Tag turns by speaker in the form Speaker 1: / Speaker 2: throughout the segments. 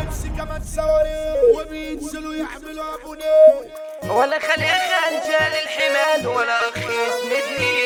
Speaker 1: ولبس كمان سواري وبينزلوا يعملوا ابونيه
Speaker 2: ولا خليها خنجة للحمال ولا أخ يسندني.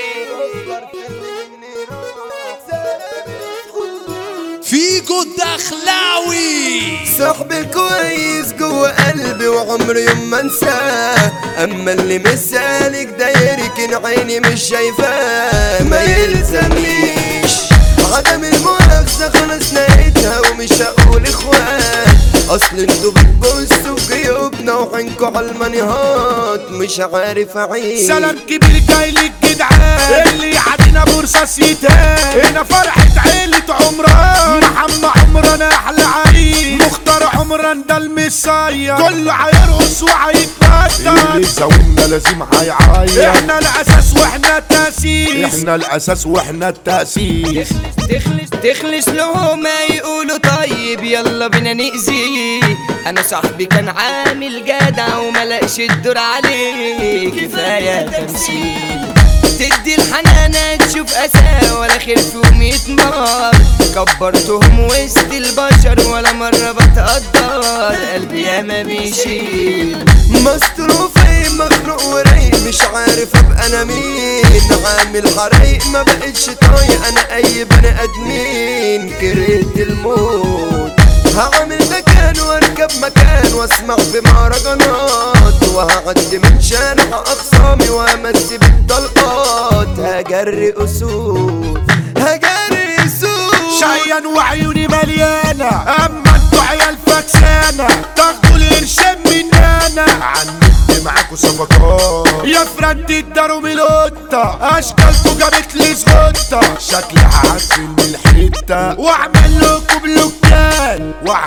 Speaker 3: فيجو الدخلاوي
Speaker 4: صاحبي كويس جوه قلبي وعمري يوم ما انساه، اما اللي مسالك دايرك عيني مش شايفاه ما يلزمنيش. عدم المؤاخذة خلاص لقيتها ومش هقول اخوان، اصل انتوا بتبصوا في جيوبنا وعينكوا على المنيهات مش عارف اعيش.
Speaker 1: سلام كبير جاي للجدعان اللي يعدينا برصاص يتهان. هنا فرحة عيلة عمران، محمد عمران احلى عريس، مختار عمران ده المصير، كله هيرقص وهيتبدل، اللي زاولنا لازم هيعيط. احنا الاساس واحنا التاسيس، احنا الاساس واحنا التاسيس.
Speaker 2: تخلص له ما يقولوا طيب يلا بينا نأذيه. انا صاحبي كان عامل جدع وملقش الدور عليه، كفاية تمثيل تدي الحنانة تشوف أسى ولا خير فيهم يتمر. كبرتهم وسط البشر ولا مرة بتقدر، قلبي ياما بيشيل
Speaker 4: مصروفي مخنوق ورايق مش عارف ابقى انا مين. عامل حرايق ما بقتش طايق انا اي بني ادمين، كرهت الموت. هعمل مكان واركب مكان واسمع بمهرجانات، وهعدي من شارع اخصامي وامسي بالطلقات. هجري اسود هجري اسود
Speaker 1: شيان وعيوني مليانة، اما انتوا عيال فكسانة تاخدوا القرشين مننا. عنت معاكوا صفقات يا فرد الدارو من القطة، اشكالكوا جابت لي زغطة، شكلي هعزل من الحتة واعمل لكم بلوكات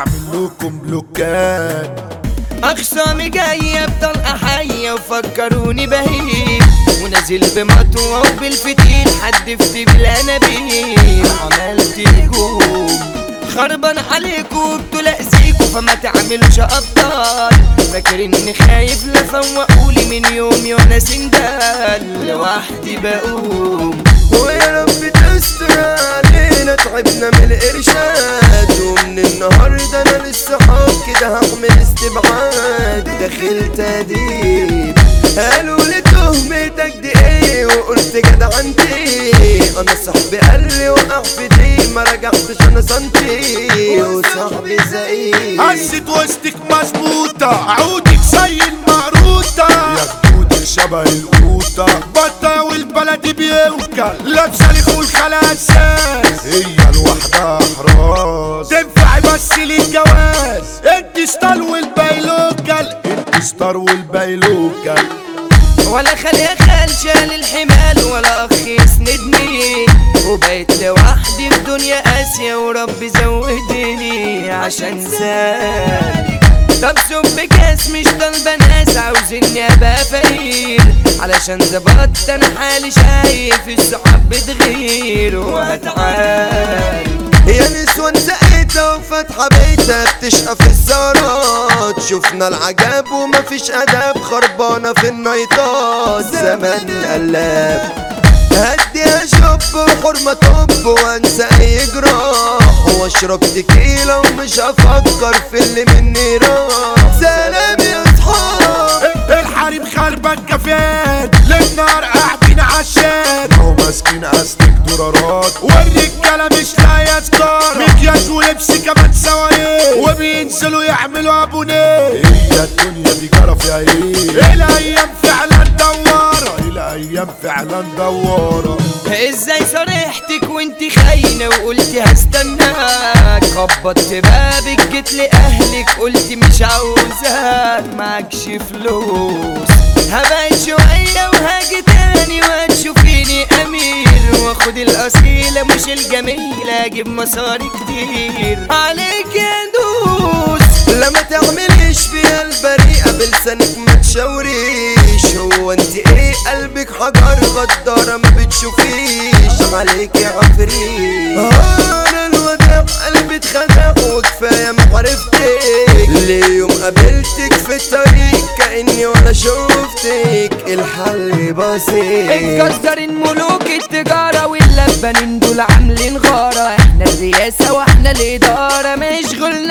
Speaker 2: أخصامي جاية بطلقة حية وفكروني بهيم، ونازل بمطوة وبالفتيل حدفت بالأنابيب. عملت هجوم خربان عليكوا بتلأذيكوا فما تعملوش أبطال، فاكر إني خايف لفوقولي من يومي وأنا سندال لوحدي بقوم.
Speaker 4: ويا رب تستر علينا تعبنا من الإرشاد، ومن النهاردة أنا للصحاب كده هعمل استبعاد. داخل تديب قالوا لي تهمتك دي ايه وقلت جدعنتي، انا صاحبي قال لي وقع في دي ما رجعتش انا سنتي، وصاحبي زي
Speaker 1: قصة وسطك مظبوطة عودك زي المقروطة، يا خدودك شبه القوطة بطة والبلدي بيوكل لابسة لي خول خلاساس، هي الوحدة احراز تنفعي بس للجواز. انت ستار والباقي لوكال، انت ستار والباقي لوكال.
Speaker 2: ولا خليها خالشة للحمال ولا أخ يسندني، وبقيت لوحدي في دنيا قاسية وربي زودني عشان زادك. طب سب كاس مش طالبة ناس عاوزني ابقى فقير، علشان ظبطت انا حالي شايف الصحاب بتغير وهتعاني.
Speaker 4: يا نسوان زقيتها وفاتحة بيتها بتشقى في السهرات، شفنا العجاب ومفيش اداب خربانة في النايطات. زمان قلاب هدي اشرب وحرمة طب وانسى اي جراح، واشرب تكيلا ومش هفكر في اللي مني راح. سلام يا اصحاب
Speaker 1: الحريم خربان كفان للنار قاعدين عشان، هو ماسكين اسلك دولارات والرجالة مش لاقية سكار، مكياج ولبس كمان سواري وبينزلوا يعملوا ابونيه. هي الدنيا دي جرى فيها ايه، الايام فعلا دوارة، الايام فعلا دوارة.
Speaker 2: ازاي صريحتك وانتي خاينة وقلتي هستناك، خبطت بابك جيت لأهلك قلتي مش عاوزاك، معكش فلوس هبعد شوية وهاجي تاني وهتشوفيني أمير، واخد الأصيلة مش الجميلة اجيب مصاري كتير عليك يا دوس.
Speaker 4: لما تعمليش فيها البريئة بلسانك ما تشاوريش، هو انت ايه قلبك حجر غدارة ما بتشوفيش، عليك يا عفريت. انا الوداع قلبي اتخدع وكفاية معرفتك، ليوم قابلتك في الطريق كأني ولا شوفتك. الحل بسيط
Speaker 2: اتكسرين ملوك التجارة واللبانين دول عاملين غارة، احنا الرئاسة واحنا الإدارة مش غلنا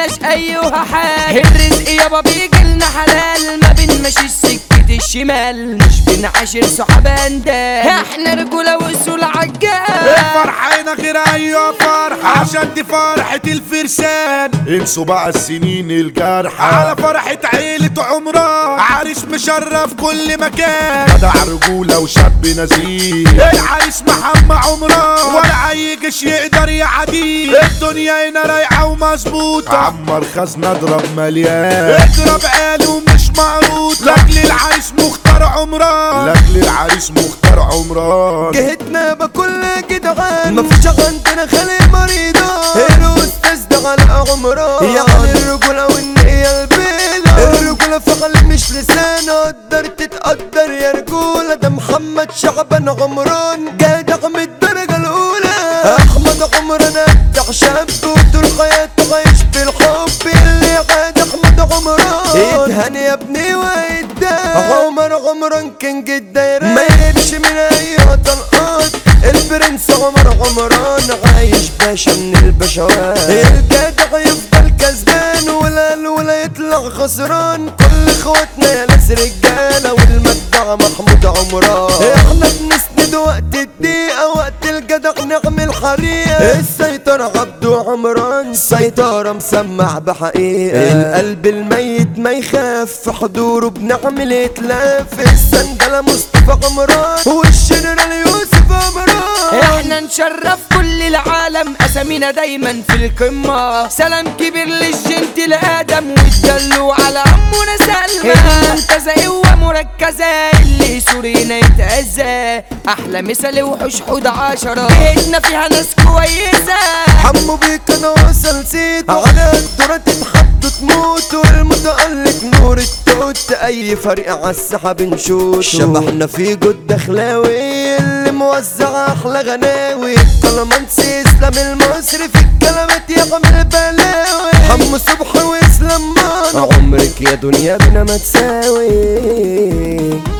Speaker 2: ملناش ايها حال، الرزق يابا بيجيلنا حلال، ما بنمشي سكة الشمال، مش بنعاشر صحاب اندال، احنا رجولة وصول عجال.
Speaker 1: فرحة هنا غير ايوه فرحة، عشان دي فرحة الفرسان، انسوا بقى السنين الجارحة على فرحة عيلة عمران، عريس مشرف كل مكان، جدع رجولة وشاب نزيه، العريس محمد عمران، ولا اي جيش يقدر يعديه، الدنيا هنا رايقة ومظبوطة، عمر خزنة اضرب مليان، اضرب قال ومش معروض، لاجل العريس مختار عمران، لاجل العريس مختار عمران.
Speaker 4: جهتنا بكل جدعان، مفيش عندنا خلق مريضة، الاستاذ ده على عمران، يعني الرجولة والنية البيضة، الرجولة فعل مش لسان، قدر تتقدر يا رجولة، ده محمد شعبان عمران، جدع من الدرجة الأولى، أحمد عمران أبدع شاب وطول حياته عايش بالحب، اللي عاد أحمد عمران اتهنى يا ابني وإدى، عمر عمران كينج الدايرة، ما يهبش من أي طلقات، البرنس عمر عمران عايش باشا من البشوات، الجدع يفضل كسبان ولا يطلع خسران، كل اخواتنا يا ناس رجاله والمجدع محمود عمران، احنا بنسند وقت الدقيقه، وقت الجدع نعمل حريقه، السيطره عبده عمران، سيطره مسمع بحقيقه، القلب الميت ما يخاف، في حضوره بنعمل اتلاف، السندله مصطفى عمران والجنرال يوسف عمران،
Speaker 2: احنا نشرف كل العالم، اسامينا دايما في القمة، سلام كبير للجنت لآدم والدلو على عمنا سلمى، المنتزه قوة مركزة، اللي سورينا يتأذى، احلى مثال وحوش حود 10، بيتنا فيها ناس كويسة،
Speaker 4: حمو بيك انا وصل سيد، على الدورة تتحط تموت، والمتألق نور التوت، اي فريق عالساحة بنشوت، شبحنا في جود دخلاوي، اللي موزع احلى غناوي، كلامانسي اسلام المصري، في الكلمات يعمل بلاوي، حمو صبحي واسلام مان، عمرك يا دنيا بنا ما تساوي.